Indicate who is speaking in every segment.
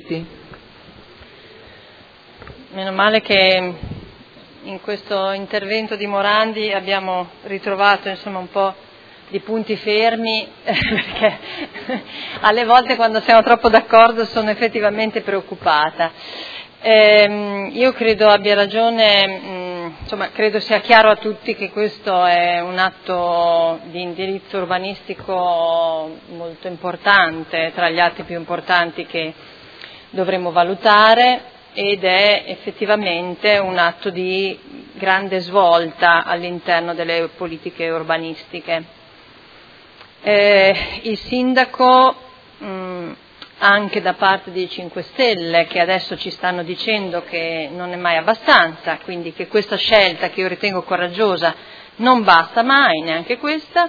Speaker 1: Giudizi.
Speaker 2: Meno male che in questo intervento di Morandi abbiamo ritrovato insomma un po' di punti fermi, perché alle volte quando siamo troppo d'accordo sono effettivamente preoccupata. Io credo abbia ragione, insomma credo sia chiaro a tutti che questo è un atto di indirizzo urbanistico molto importante, tra gli atti più importanti che dovremmo valutare, ed è effettivamente un atto di grande svolta all'interno delle politiche urbanistiche. Il sindaco, anche da parte dei 5 Stelle, che adesso ci stanno dicendo che non è mai abbastanza, quindi che questa scelta, che io ritengo coraggiosa, non basta mai, neanche questa,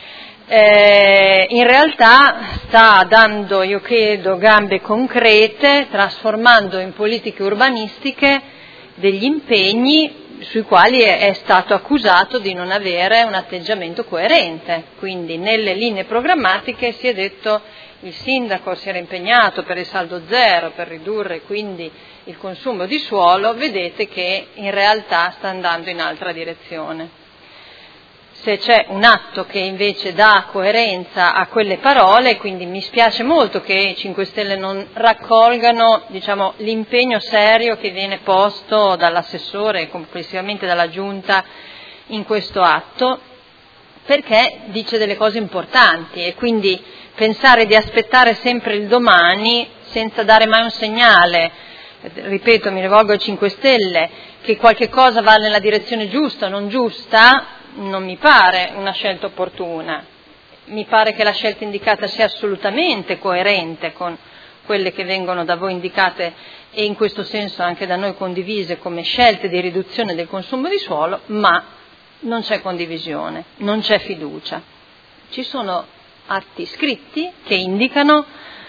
Speaker 2: in realtà sta dando, io credo, gambe concrete, trasformando in politiche urbanistiche degli impegni sui quali è stato accusato di non avere un atteggiamento coerente. Quindi nelle linee programmatiche si è detto il sindaco si era impegnato per il saldo zero, per ridurre quindi il consumo di suolo, vedete che in realtà sta andando in altra direzione. Se c'è un atto che invece dà coerenza a quelle parole, quindi mi spiace molto che i 5 Stelle non raccolgano, diciamo, l'impegno serio che viene posto dall'assessore e complessivamente dalla Giunta in questo atto, perché dice delle cose importanti, e quindi pensare di aspettare sempre il domani senza dare mai un segnale, ripeto, mi rivolgo ai 5 Stelle, che qualche cosa va nella direzione giusta o non giusta, non mi pare una scelta opportuna. Mi pare che la scelta indicata sia assolutamente coerente con quelle che vengono da voi indicate e in questo senso anche da noi condivise come scelte di riduzione del consumo di suolo, ma non c'è condivisione, non c'è fiducia. Ci sono atti scritti che indicano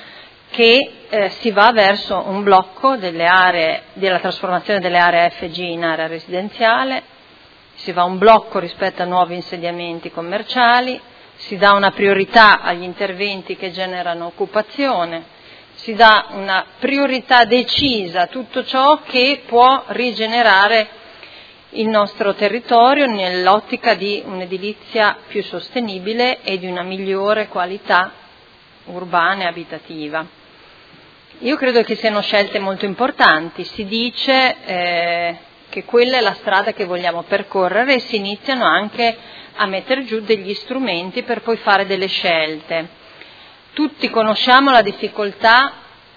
Speaker 2: che si va verso un blocco delle aree, della trasformazione delle aree FG in area residenziale, si va a un blocco rispetto a nuovi insediamenti commerciali, si dà una priorità agli interventi che generano occupazione, si dà una priorità decisa a tutto ciò che può rigenerare il nostro territorio nell'ottica di un'edilizia più sostenibile e di una migliore qualità urbana e abitativa. Io credo che siano scelte molto importanti, si dice che quella è la strada che vogliamo percorrere e si iniziano anche a mettere giù degli strumenti per poi fare delle scelte. Tutti conosciamo la difficoltà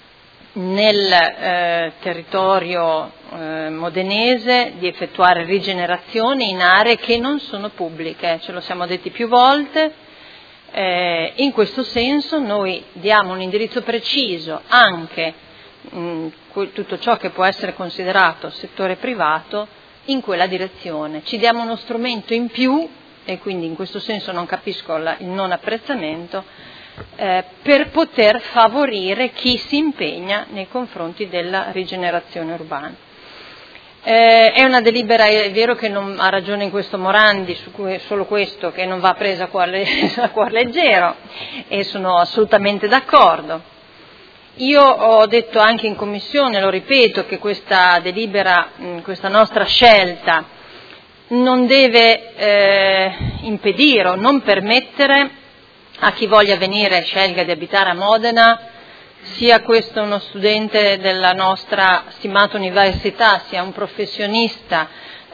Speaker 2: nel territorio modenese di effettuare rigenerazioni in aree che non sono pubbliche, ce lo siamo detti più volte. In questo senso noi diamo un indirizzo preciso anche tutto ciò che può essere considerato settore privato in quella direzione. Ci diamo uno strumento in più, e quindi in questo senso non capisco il non apprezzamento, per poter favorire chi si impegna nei confronti della rigenerazione urbana. È una delibera, è vero che non ha ragione in questo Morandi, solo questo, che non va presa a cuor leggero, e sono assolutamente d'accordo. Io ho detto anche in commissione, lo ripeto, che questa delibera, questa nostra scelta non deve impedire o non permettere a chi voglia venire e scelga di abitare a Modena, sia questo uno studente della nostra stimata università, sia un professionista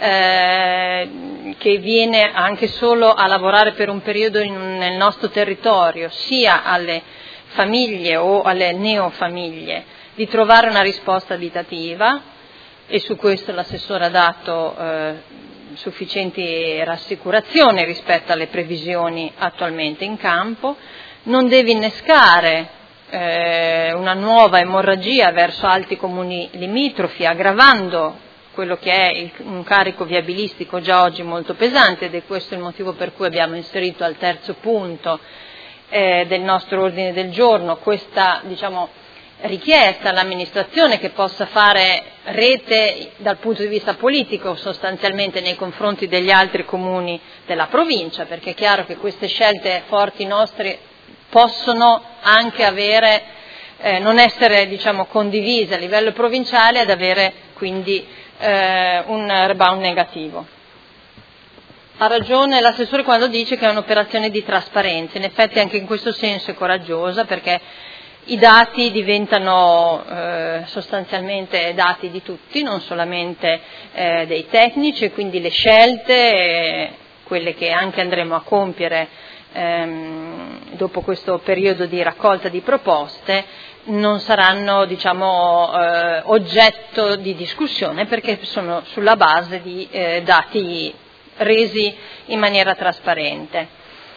Speaker 2: che viene anche solo a lavorare per un periodo nel nostro territorio, sia alle famiglie o alle neofamiglie, di trovare una risposta abitativa, e su questo l'assessore ha dato sufficienti rassicurazioni rispetto alle previsioni attualmente in campo. Non deve innescare una nuova emorragia verso altri comuni limitrofi, aggravando quello che è un carico viabilistico già oggi molto pesante, ed è questo il motivo per cui abbiamo inserito al terzo punto del nostro ordine del giorno questa, richiesta all'amministrazione che possa fare rete dal punto di vista politico sostanzialmente nei confronti degli altri comuni della provincia, perché è chiaro che queste scelte forti nostre possono anche avere non essere condivisa a livello provinciale ad avere quindi un rebound negativo. Ha ragione l'assessore quando dice che è un'operazione di trasparenza, in effetti anche in questo senso è coraggiosa perché i dati diventano sostanzialmente dati di tutti, non solamente dei tecnici, e quindi le scelte, quelle che anche andremo a compiere dopo questo periodo di raccolta di proposte, non saranno oggetto di discussione perché sono sulla base di dati resi in maniera trasparente.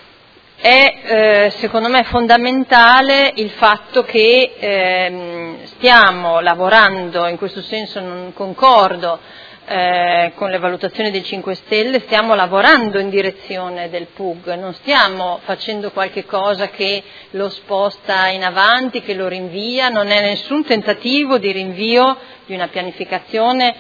Speaker 2: È secondo me fondamentale il fatto che stiamo lavorando, in questo senso non concordo con le valutazioni dei 5 Stelle, stiamo lavorando in direzione del PUG, non stiamo facendo qualche cosa che lo sposta in avanti, che lo rinvia, non è nessun tentativo di rinvio di una pianificazione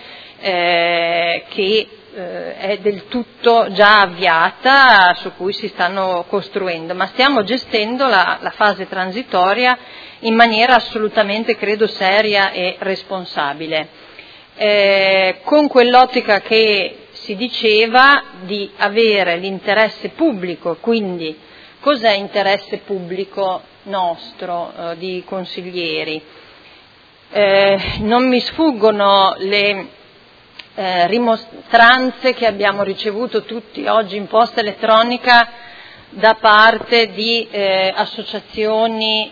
Speaker 2: che è del tutto già avviata, su cui si stanno costruendo, ma stiamo gestendo la fase transitoria in maniera assolutamente, credo, seria e responsabile, con quell'ottica che si diceva di avere l'interesse pubblico. Quindi cos'è interesse pubblico nostro di consiglieri? Non mi sfuggono le rimostranze che abbiamo ricevuto tutti oggi in posta elettronica da parte di associazioni,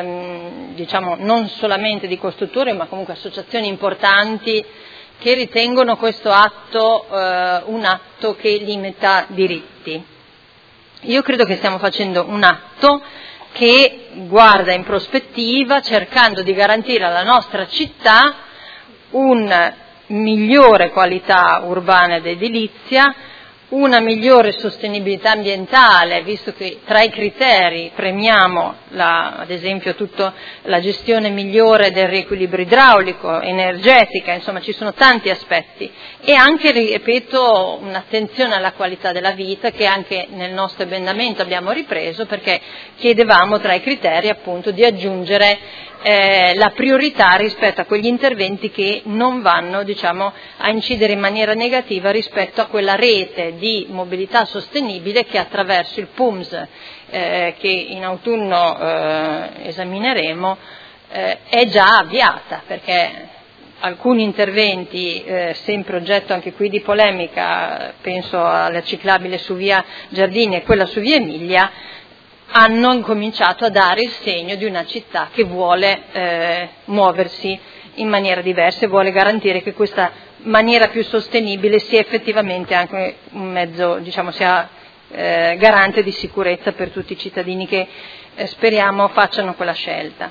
Speaker 2: non solamente di costruttori, ma comunque associazioni importanti che ritengono questo atto un atto che limita diritti. Io credo che stiamo facendo un atto che guarda in prospettiva, cercando di garantire alla nostra città un migliore qualità urbana ed edilizia, una migliore sostenibilità ambientale, visto che tra i criteri premiamo ad esempio tutta la gestione migliore del riequilibrio idraulico, energetica, insomma ci sono tanti aspetti, e anche, ripeto, un'attenzione alla qualità della vita che anche nel nostro emendamento abbiamo ripreso, perché chiedevamo tra i criteri appunto di aggiungere la priorità rispetto a quegli interventi che non vanno a incidere in maniera negativa rispetto a quella rete di mobilità sostenibile che attraverso il PUMS che in autunno esamineremo è già avviata, perché alcuni interventi, sempre oggetto anche qui di polemica, penso alla ciclabile su via Giardini e quella su via Emilia, hanno incominciato a dare il segno di una città che vuole muoversi in maniera diversa e vuole garantire che questa maniera più sostenibile sia effettivamente anche un mezzo, sia garante di sicurezza per tutti i cittadini che speriamo facciano quella scelta.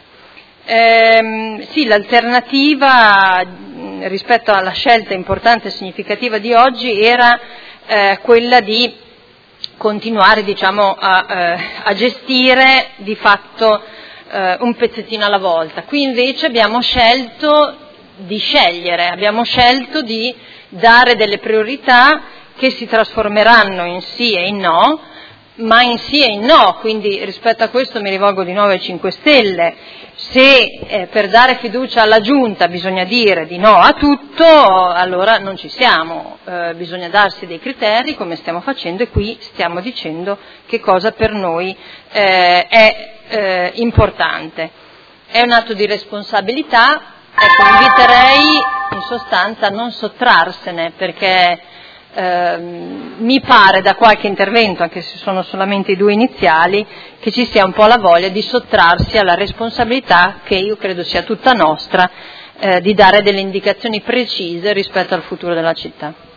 Speaker 2: Sì, l'alternativa rispetto alla scelta importante e significativa di oggi era quella di continuare a gestire di fatto un pezzettino alla volta. Qui invece abbiamo scelto di scegliere, abbiamo scelto di dare delle priorità che si trasformeranno in sì e in no, ma in sì e in no, quindi rispetto a questo mi rivolgo di nuovo ai 5 Stelle. Se per dare fiducia alla Giunta bisogna dire di no a tutto, allora non ci siamo, bisogna darsi dei criteri come stiamo facendo, e qui stiamo dicendo che cosa per noi è importante. È un atto di responsabilità, inviterei in sostanza a non sottrarsene, perché mi pare da qualche intervento, anche se sono solamente i 2 iniziali, che ci sia un po' la voglia di sottrarsi alla responsabilità, che io credo sia tutta nostra, di dare delle indicazioni precise rispetto al futuro della città.